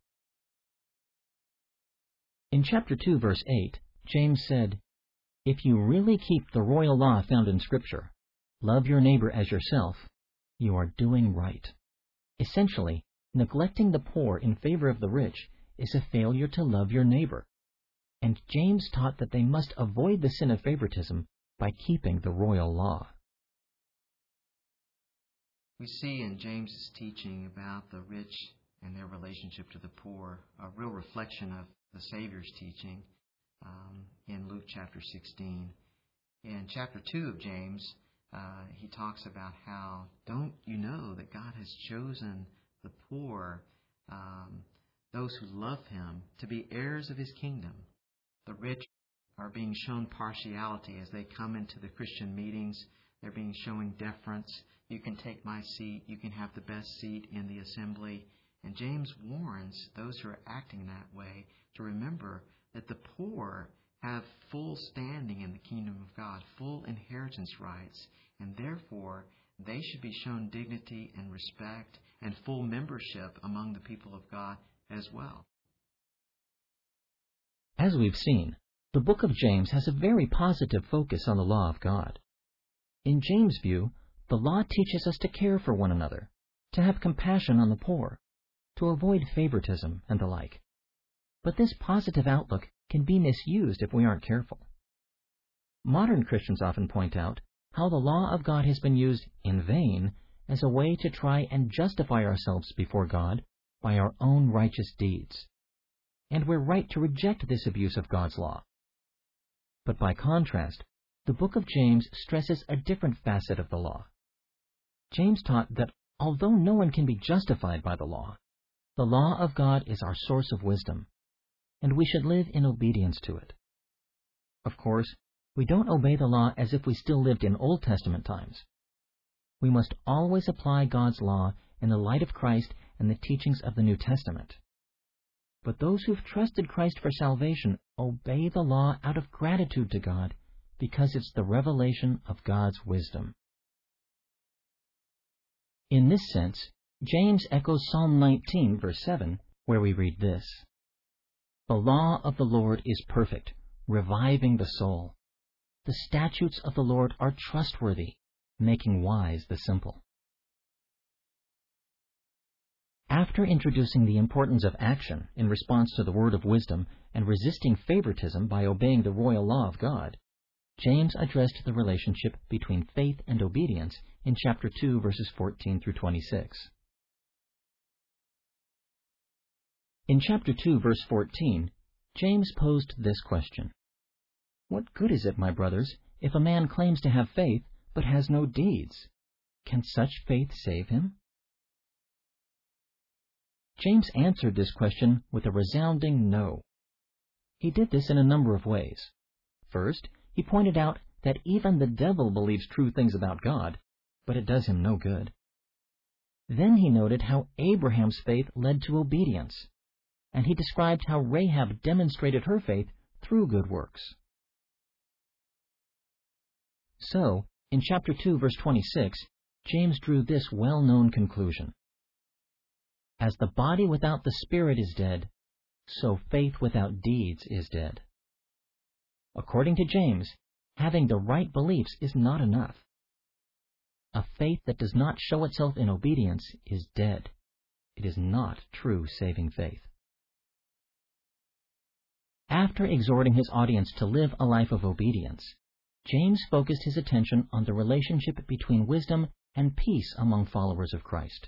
In chapter two, verse eight, James said, "If you really keep the royal law found in Scripture, love your neighbor as yourself, you are doing right." Essentially, neglecting the poor in favor of the rich is a failure to love your neighbor. and James taught that they must avoid the sin of favoritism by keeping the royal law. We see in James's teaching about the rich and their relationship to the poor a real reflection of the Savior's teaching um, in Luke chapter sixteen. In chapter two of James, uh, he talks about how, don't you know that God has chosen the poor, um, those who love Him, to be heirs of His kingdom. The rich are being shown partiality as they come into the Christian meetings. They're being shown deference. You can take my seat. You can have the best seat in the assembly. And James warns those who are acting that way to remember that the poor have full standing in the kingdom of God, full inheritance rights, and therefore they should be shown dignity and respect and full membership among the people of God as well. As we've seen, the book of James has a very positive focus on the law of God. In James' view, the law teaches us to care for one another, to have compassion on the poor, to avoid favoritism and the like. But this positive outlook can be misused if we aren't careful. Modern Christians often point out how the law of God has been used in vain as a way to try and justify ourselves before God by our own righteous deeds. And we're right to reject this abuse of God's law. But by contrast, the book of James stresses a different facet of the law. James taught that although no one can be justified by the law, the law of God is our source of wisdom, and we should live in obedience to it. Of course, we don't obey the law as if we still lived in Old Testament times. We must always apply God's law in the light of Christ and the teachings of the New Testament. But those who've trusted Christ for salvation obey the law out of gratitude to God because it's the revelation of God's wisdom. In this sense, James echoes Psalm nineteen, verse seven, where we read this: "The law of the Lord is perfect, reviving the soul. The statutes of the Lord are trustworthy, making wise the simple." After introducing the importance of action in response to the word of wisdom and resisting favoritism by obeying the royal law of God, James addressed the relationship between faith and obedience in chapter two, verses fourteen through twenty-six. In chapter two, verse fourteen, James posed this question: "What good is it, my brothers, if a man claims to have faith but has no deeds? Can such faith save him?" James answered this question with a resounding no. He did this in a number of ways. First, he pointed out that even the devil believes true things about God, but it does him no good. Then he noted how Abraham's faith led to obedience, and he described how Rahab demonstrated her faith through good works. So, in chapter two, verse twenty-six, James drew this well-known conclusion: "As the body without the spirit is dead, so faith without deeds is dead." According to James, having the right beliefs is not enough. A faith that does not show itself in obedience is dead. It is not true saving faith. After exhorting his audience to live a life of obedience, James focused his attention on the relationship between wisdom and peace among followers of Christ.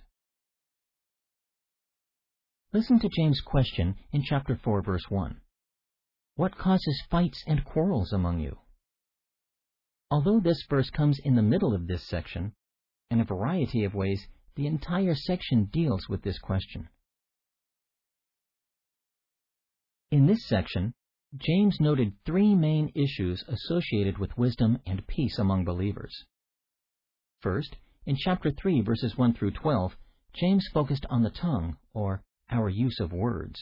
Listen to James' question in chapter four, verse one. "What causes fights and quarrels among you?" Although this verse comes in the middle of this section, in a variety of ways, the entire section deals with this question. In this section, James noted three main issues associated with wisdom and peace among believers. First, in chapter three, verses one through twelve, James focused on the tongue, or our use of words.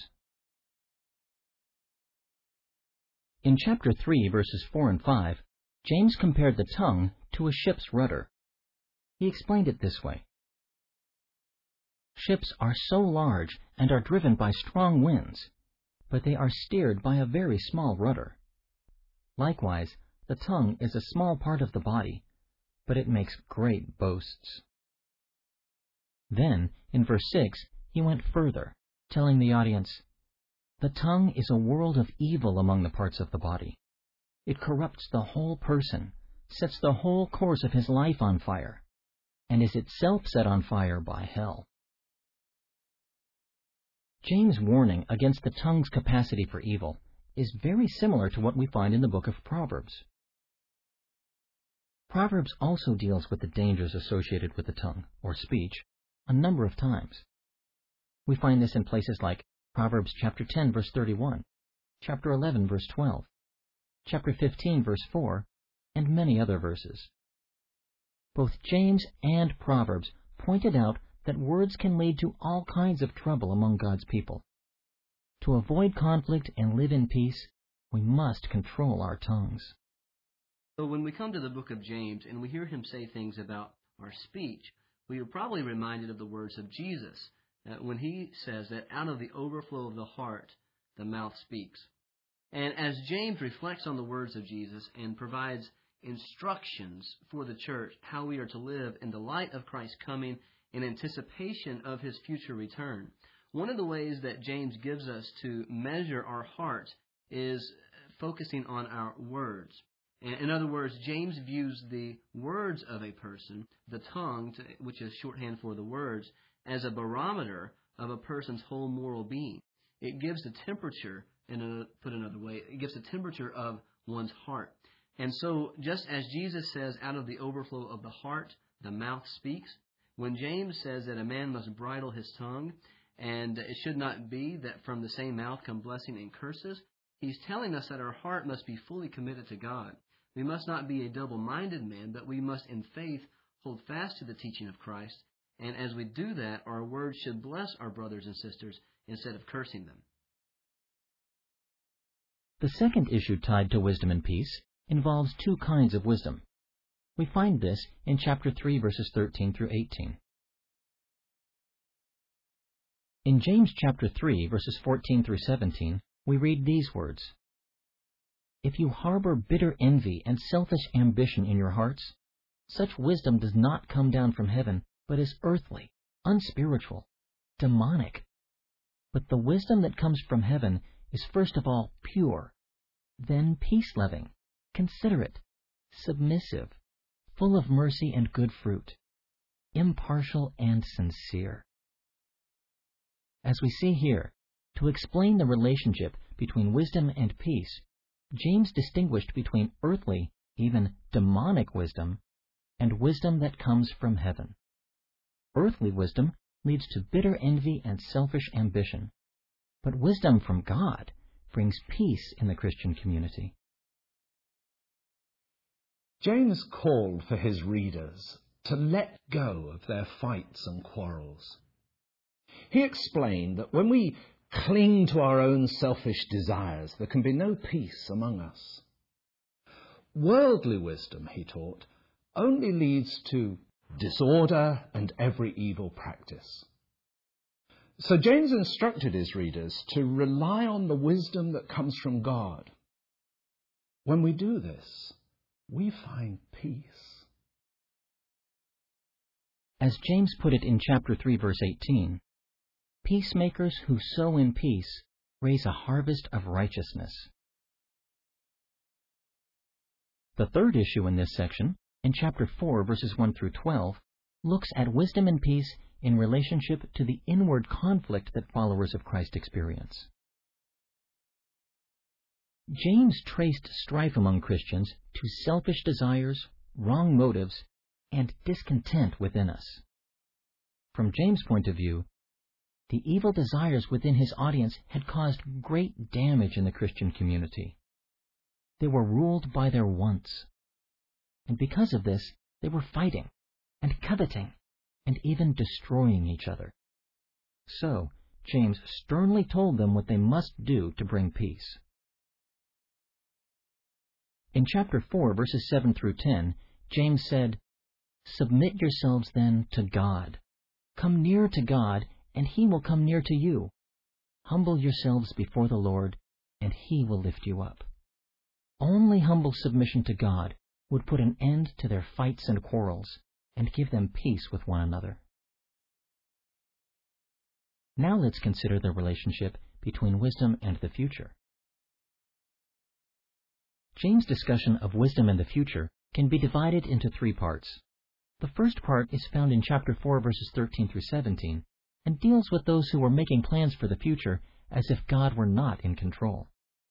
In chapter three, verses four and five, James compared the tongue to a ship's rudder. He explained it this way: "Ships are so large and are driven by strong winds, but they are steered by a very small rudder. Likewise, the tongue is a small part of the body, but it makes great boasts." Then, in verse six, he went further, telling the audience, The tongue is a world of evil among the parts of the body. It corrupts the whole person, sets the whole course of his life on fire, and is itself set on fire by hell. James' warning against the tongue's capacity for evil is very similar to what we find in the book of Proverbs. Proverbs also deals with the dangers associated with the tongue, or speech, a number of times. We find this in places like Proverbs chapter ten, verse thirty-one, chapter eleven, verse twelve, chapter fifteen, verse four, and many other verses. Both James and Proverbs pointed out that words can lead to all kinds of trouble among God's people. To avoid conflict and live in peace, we must control our tongues. So when we come to the book of James and we hear him say things about our speech, we are probably reminded of the words of Jesus uh, when he says that out of the overflow of the heart, the mouth speaks. And as James reflects on the words of Jesus and provides instructions for the church how we are to live in the light of Christ's coming in anticipation of his future return, one of the ways that James gives us to measure our heart is focusing on our words. In other words, James views the words of a person, the tongue, which is shorthand for the words, as a barometer of a person's whole moral being. It gives the temperature, and put another way, it gives the temperature of one's heart. And so, just as Jesus says, out of the overflow of the heart, the mouth speaks, when James says that a man must bridle his tongue, and it should not be that from the same mouth come blessing and curses, he's telling us that our heart must be fully committed to God. We must not be a double-minded man, but we must in faith hold fast to the teaching of Christ. And as we do that, our words should bless our brothers and sisters instead of cursing them. The second issue tied to wisdom and peace involves two kinds of wisdom. We find this in chapter three, verses thirteen through eighteen. In James chapter three, verses fourteen through seventeen, we read these words: If you harbor bitter envy and selfish ambition in your hearts, such wisdom does not come down from heaven, but is earthly, unspiritual, demonic. But the wisdom that comes from heaven is first of all pure, then peace-loving, considerate, submissive, full of mercy and good fruit, impartial and sincere. As we see here, to explain the relationship between wisdom and peace, James distinguished between earthly, even demonic wisdom, and wisdom that comes from heaven. Earthly wisdom leads to bitter envy and selfish ambition, but wisdom from God brings peace in the Christian community. James called for his readers to let go of their fights and quarrels. He explained that when we cling to our own selfish desires, there can be no peace among us. Worldly wisdom, he taught, only leads to disorder and every evil practice. So James instructed his readers to rely on the wisdom that comes from God. When we do this, we find peace. As James put it in chapter three, verse eighteen, peacemakers who sow in peace raise a harvest of righteousness. The third issue in this section, in chapter four, verses one through twelve, looks at wisdom and peace in relationship to the inward conflict that followers of Christ experience. James traced strife among Christians to selfish desires, wrong motives, and discontent within us. From James' point of view, the evil desires within his audience had caused great damage in the Christian community. They were ruled by their wants, and because of this, they were fighting and coveting and even destroying each other. So, James sternly told them what they must do to bring peace. In chapter four, verses seven through ten, James said, "Submit yourselves then to God. Come near to God, and he will come near to you. Humble yourselves before the Lord, and he will lift you up." Only humble submission to God would put an end to their fights and quarrels, and give them peace with one another. Now let's consider the relationship between wisdom and the future. James' discussion of wisdom and the future can be divided into three parts. The first part is found in chapter four, verses thirteen through seventeen, and deals with those who were making plans for the future as if God were not in control.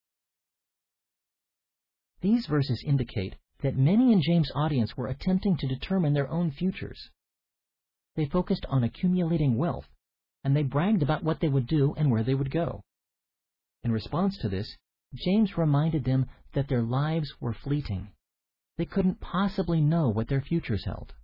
These verses indicate that many in James' audience were attempting to determine their own futures. They focused on accumulating wealth, and they bragged about what they would do and where they would go. In response to this, James reminded them that their lives were fleeting. They couldn't possibly know what their futures held.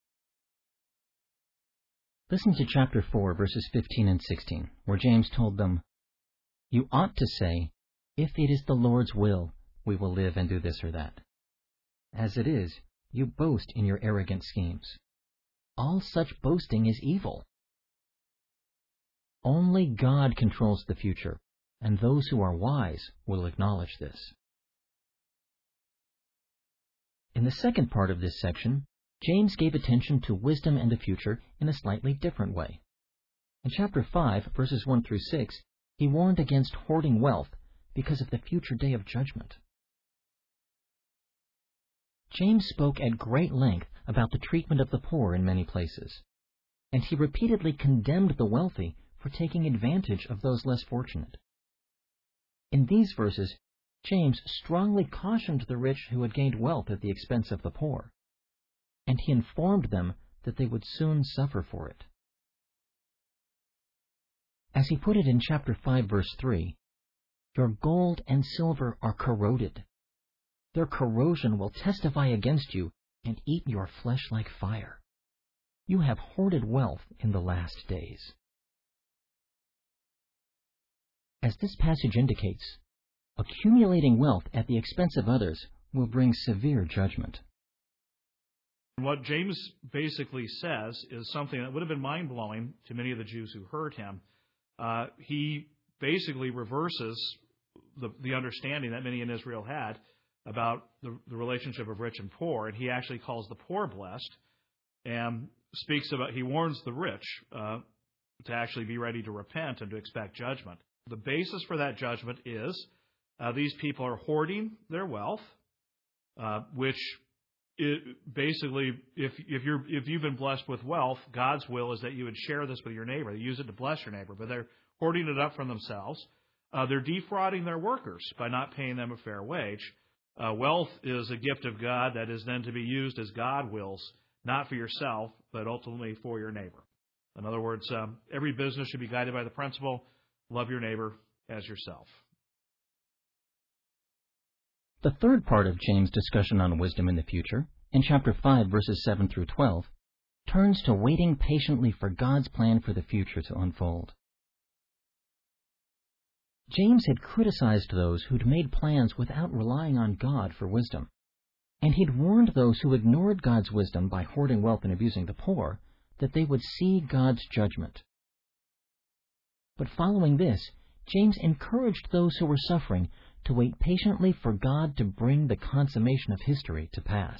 Listen to chapter four, verses fifteen and sixteen, where James told them, "You ought to say, 'If it is the Lord's will, we will live and do this or that.' As it is, you boast in your arrogant schemes. All such boasting is evil. Only God controls the future, and those who are wise will acknowledge this." In the second part of this section, James gave attention to wisdom and the future in a slightly different way. In chapter five, verses one through six, he warned against hoarding wealth because of the future day of judgment. James spoke at great length about the treatment of the poor in many places, and he repeatedly condemned the wealthy for taking advantage of those less fortunate. In these verses, James strongly cautioned the rich who had gained wealth at the expense of the poor, and he informed them that they would soon suffer for it. As he put it in chapter five, verse three, "Your gold and silver are corroded. Their corrosion will testify against you and eat your flesh like fire. You have hoarded wealth in the last days." As this passage indicates, accumulating wealth at the expense of others will bring severe judgment. What James basically says is something that would have been mind-blowing to many of the Jews who heard him. Uh, he basically reverses the, the understanding that many in Israel had about the, the relationship of rich and poor, and he actually calls the poor blessed and speaks about, he warns the rich uh, to actually be ready to repent and to expect judgment. The basis for that judgment is uh, these people are hoarding their wealth, uh, which it, basically, if if you're if you've been blessed with wealth, God's will is that you would share this with your neighbor. They use it to bless your neighbor, but they're hoarding it up for themselves. Uh, they're defrauding their workers by not paying them a fair wage. Uh, wealth is a gift of God that is then to be used as God wills, not for yourself, but ultimately for your neighbor. In other words, um, every business should be guided by the principle, love your neighbor as yourself. The third part of James' discussion on wisdom in the future, in chapter five, verses seven through twelve, turns to waiting patiently for God's plan for the future to unfold. James had criticized those who'd made plans without relying on God for wisdom, and he'd warned those who ignored God's wisdom by hoarding wealth and abusing the poor that they would see God's judgment. But following this, James encouraged those who were suffering to wait patiently for God to bring the consummation of history to pass.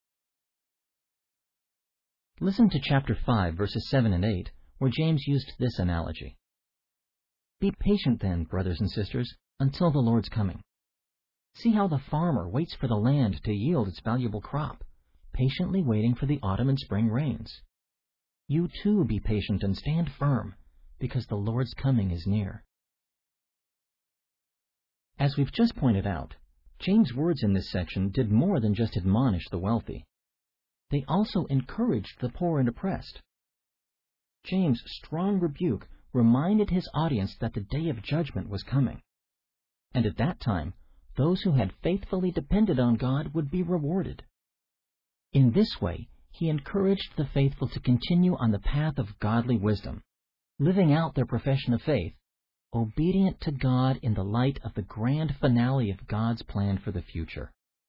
Listen to chapter five, verses seven and eight, where James used this analogy. "Be patient then, brothers and sisters, until the Lord's coming. See how the farmer waits for the land to yield its valuable crop, patiently waiting for the autumn and spring rains. You too be patient and stand firm, because the Lord's coming is near." As we've just pointed out, James' words in this section did more than just admonish the wealthy. They also encouraged the poor and oppressed. James' strong rebuke reminded his audience that the day of judgment was coming. And at that time, those who had faithfully depended on God would be rewarded. In this way, he encouraged the faithful to continue on the path of godly wisdom, living out their profession of faith, obedient to God in the light of the grand finale of God's plan for the future.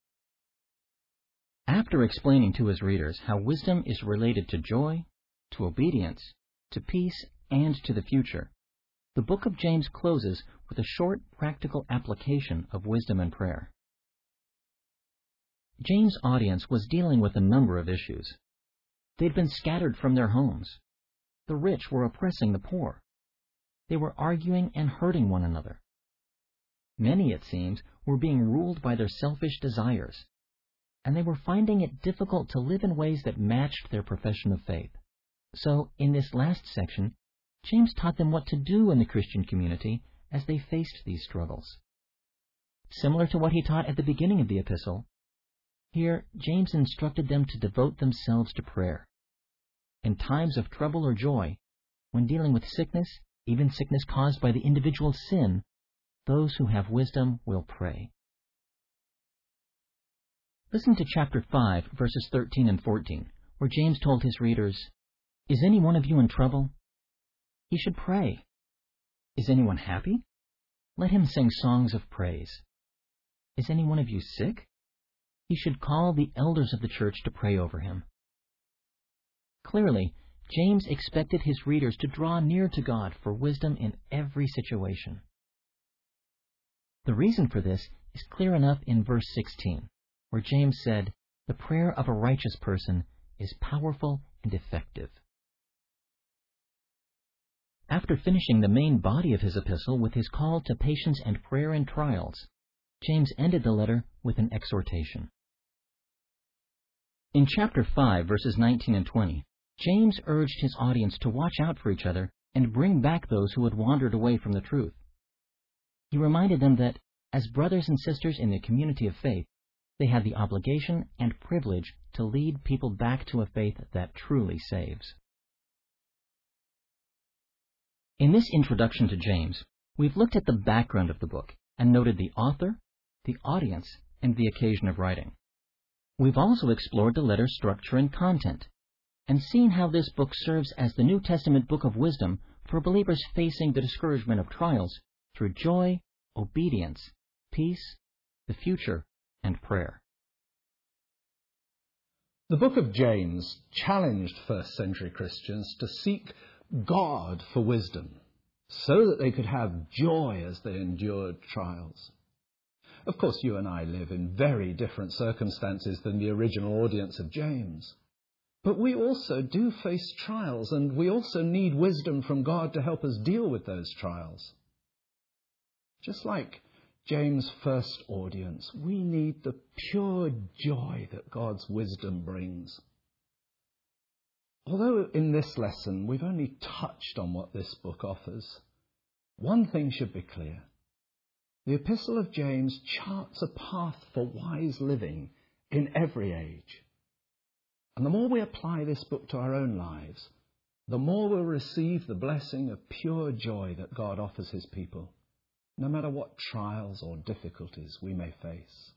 After explaining to his readers how wisdom is related to joy, to obedience, to peace, and to the future, the book of James closes with a short practical application of wisdom and prayer. James' audience was dealing with a number of issues. They'd been scattered from their homes. The rich were oppressing the poor. they were arguing and hurting one another. Many, it seems, were being ruled by their selfish desires, and they were finding it difficult to live in ways that matched their profession of faith. So, in this last section, James taught them what to do in the Christian community as they faced these struggles. Similar to what he taught at the beginning of the epistle, here James instructed them to devote themselves to prayer. In times of trouble or joy, when dealing with sickness, even sickness caused by the individual's sin, those who have wisdom will pray. Listen to chapter five, verses thirteen and fourteen, where James told his readers, "Is any one of you in trouble? He should pray. Is anyone happy? Let him sing songs of praise. Is any one of you sick? He should call the elders of the church to pray over him." Clearly, James expected his readers to draw near to God for wisdom in every situation. The reason for this is clear enough in verse sixteen, where James said, "The prayer of a righteous person is powerful and effective." After finishing the main body of his epistle with his call to patience and prayer in trials, James ended the letter with an exhortation. In chapter five, verses nineteen and twenty, James urged his audience to watch out for each other and bring back those who had wandered away from the truth. He reminded them that, as brothers and sisters in the community of faith, they had the obligation and privilege to lead people back to a faith that truly saves. In this introduction to James, we've looked at the background of the book and noted the author, the audience, and the occasion of writing. We've also explored the letter's structure and content, and seen how this book serves as the New Testament book of wisdom for believers facing the discouragement of trials through joy, obedience, peace, the future, and prayer. The book of James challenged first century Christians to seek God for wisdom, so that they could have joy as they endured trials. Of course, you and I live in very different circumstances than the original audience of James. But we also do face trials, and we also need wisdom from God to help us deal with those trials. Just like James' first audience, we need the pure joy that God's wisdom brings. Although in this lesson we've only touched on what this book offers, one thing should be clear. The Epistle of James charts a path for wise living in every age. And the more we apply this book to our own lives, the more we'll receive the blessing of pure joy that God offers his people, no matter what trials or difficulties we may face.